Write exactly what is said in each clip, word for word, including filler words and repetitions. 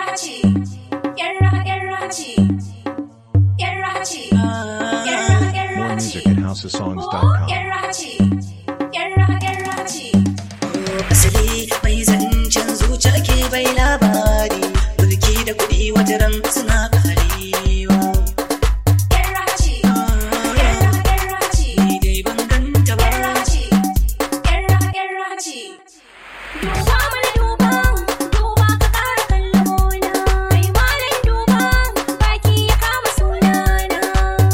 More music at house of songs dot com. Asali mai zancen zuciya ke bai labari, mulki da kuɗi wata ran suna karewa. Ni dai ban ganta ba. Duba mana duba, duba ka ƙara kallona, kai malam duba, baki ya kama sunana.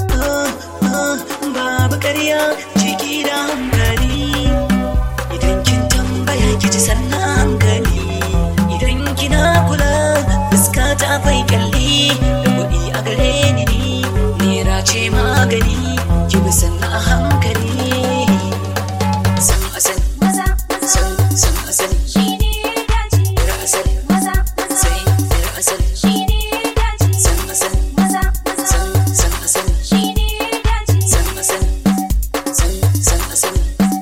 Babu ƙarya ciki da hankali, idan kin tambaya ki ji sannan hankali, idan kina kula fuska ta akwai kyalli, da kuɗi a gare ni nera ce magani, ki bi sannan a hankali. San asali, Maza, maza, san san asali, shi ne ya dace. yar asali, Maza, maza, sai yar asali, shi ne ya dace. san asali, Maza, maza, san san asali, shi ne ya dace. san asali, san san asali.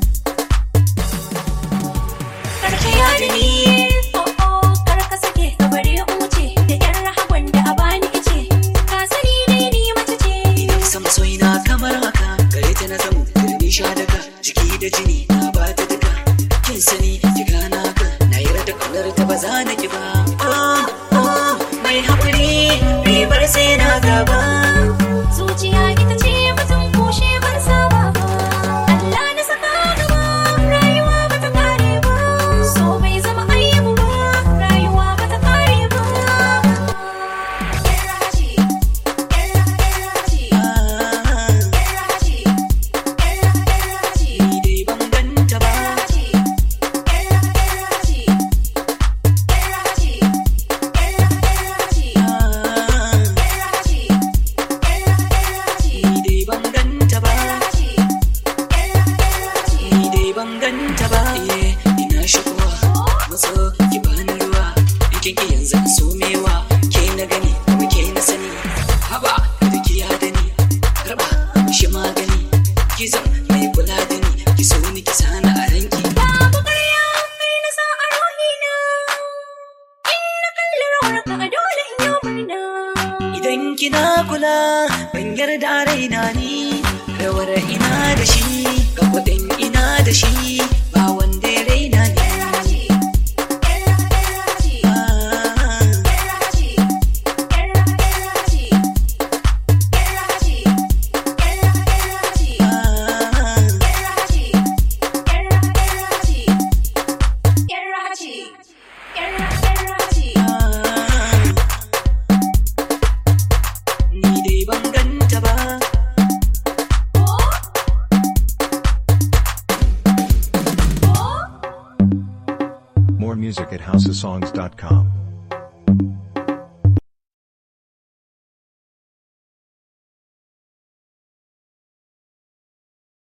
Karkiya da ni, oh oh, kar ka sake ka bari in wuce, da ƴar rahagon da a bani ice, ka sani dai ni mace ce. Idan sama soina kamar haka, gare ta na samu turmi sha daga jiki da jini na ba ta duka. Kin sani ki gana ka, na yarda kaunar ta ba za na ki ba. Oh oh, mai haƙuri ribar sai na gaba. Zuciya ita ce mutum kushe ban saba ba. Allah na saka gaba, rayuwa ba ta kare ba. So bai zama aibu ba, rayuwa ba ta kare ba. Yarra ce, yarra yarra ce, Ah, yarra ce, yarra yarra ce, ni dai ban ganta ba. yarra ce, yarra yarra ce, yarra ce, yarra yarra ce, Ah, yarra ce, yarra yarra ce. ni dai ban ganta ba. Ni dai ban ganta ba. Eh, ina shigowa, matso ki bani ruwa. In kin ki yanzu in somewa, ke na gani kuma ke na sani. Haba da ki da ni, raba mishi magani. Ki zan mai kula da ni, ki so ni ki sani a ranki. Babu ƙarya kai na sa a ruhina, in na kalli rawarka a dole in yi murna. Idan kina kula, ban yarda a raina ni. Rawar ina da shi, ga kuɗin ina da shi, ba wanda ya raina ni. Yarra yarra ce, Ah, yarra ce, yarra yarra ce, yarra ce, yarra yarra ce, ah. yarra ce, yarra yarra ce, yarra ce, yarra yarra ce. Ni dai ban ganta ba. Oh, oh. More music at house of songs dot com.